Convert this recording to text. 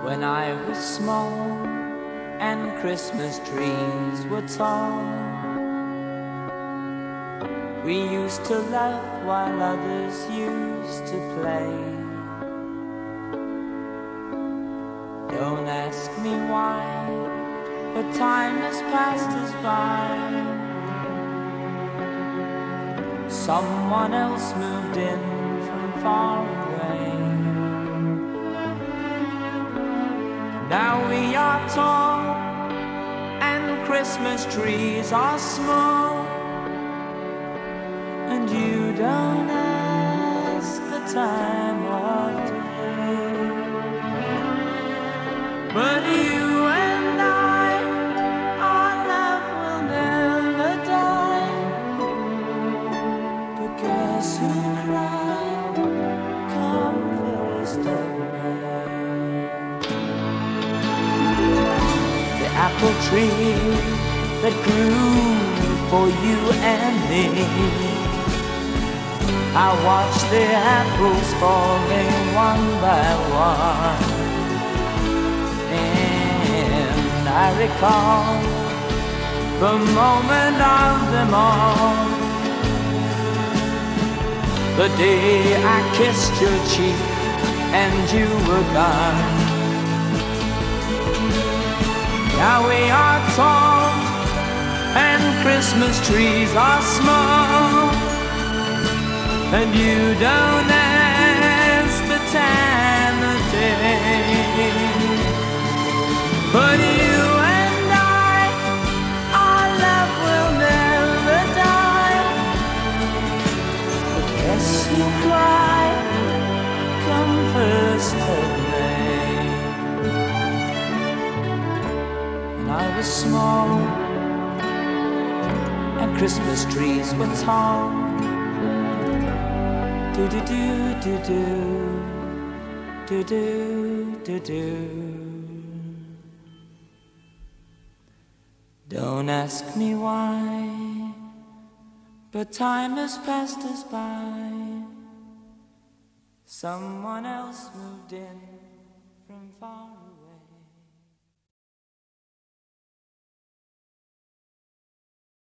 When I was small and Christmas trees were tall, we used to laugh while others used to play. Don't ask me why, but time has passed us by. Someone else moved in from far away. Now we are tall and Christmas trees are small, and you don't ask the time of day. But you and I, our love will never die. But guess who cried come first of May? The apple tree that grew for you and me. I watch the apples falling one by one, and I recall the moment of them all, the day I kissed your cheek and you were gone. Now we are tall and Christmas trees are small, and you don't ask the time of day. But you and I, our love will never die. But guess you cry come first of May. When I was small and Christmas trees were tall, do do do do do do do do do. Don't ask me why, but time has passed us by. Someone else moved in from far away.